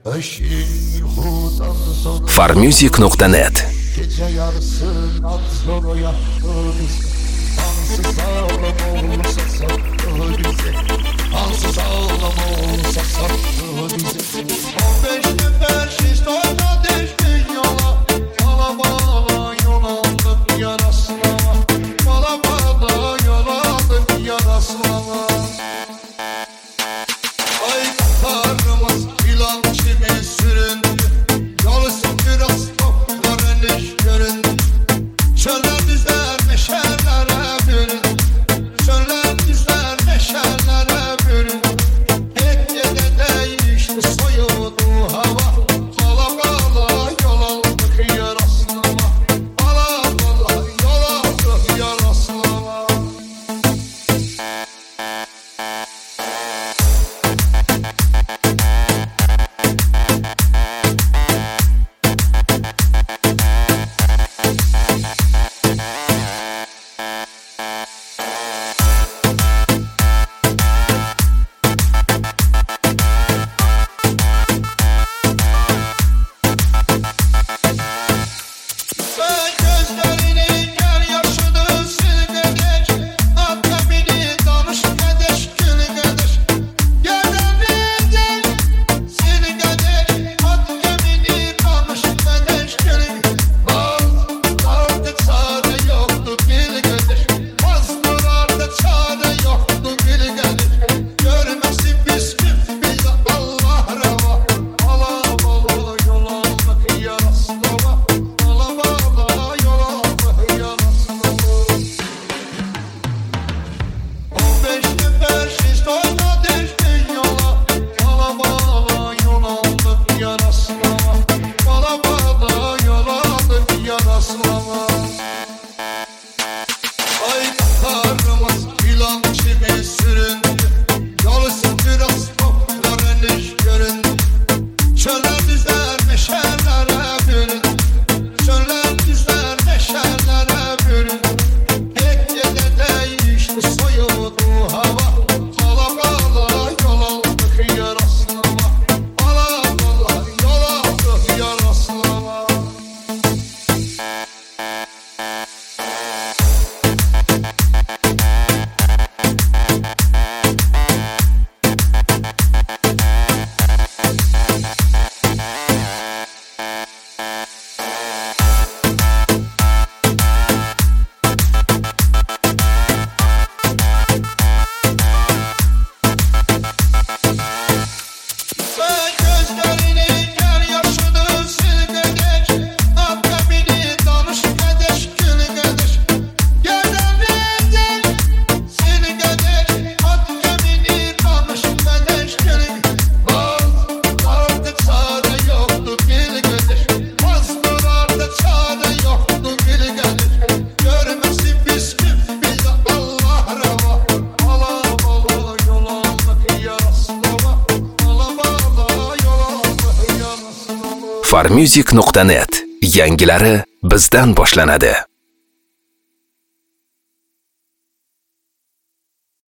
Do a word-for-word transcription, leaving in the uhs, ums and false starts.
farmusic nuqta net. Gece yarısı nat zoru yaptı bizi. Ansız ağlama olursa sattı bizi. Ansız ağlama olursa sattı bizi. On beşli beşiz doyda düştün yola. Bala bala yol aldık yaraslama. Bala bala yol aldık yaraslama. Ay tarımız ilan çimi süründü. Yolusu biraz toplar eliş göründü. Çöller düzler meşerlere büründü. Çöller düzler meşerlere büründü. Hep yede değişti soyuldu hava. Bala bala yol aldık yaraslama. Bala bala yol aldık yaraslama. Sen gözlerinin yer yaşını silgedir. Hatta beni danış kadeş külgedir. Yerden bildir silgedir. Hatta beni danış kadeş külgedir. Vaz artık çare yoktu bilgedir. Vaz artık çare yoktu bilgedir. Görmesin biz kim bize Allah reva. Bala bala yol aldık yaraslama. Bala bala yol aldık yaraslama. On beşli beşiz doyda düştün yola. Bala bala yol aldık yaraslama. Bala bala yol aldık yaraslama. Ay tarımız ilan çimi süründü. Yolusu biraz toplar eliş göründü. Çöller düzler meşerlere büründü. Çöller düzler meşerlere büründü. Hep yede değişti soyuldu hava. Bala bala yol aldık yaraslama. Bala bala yol aldık yaraslama. Sen gözlerinin yer yaşını silgedir. Hatta beni danış kadeş külgedir. Yerden bildir silgedir. Hatta beni danış kadeş külgedir. Vaz artık çare yoktu bilgedir. Vaz artık çare yoktu bilgedir. Görmesin biz kim bize Allah reva. Bala bala yol aldık yaraslama. Bala bala yol aldık yaraslama. farmusic nuqta net. Yangilari bizdan boshlanadi.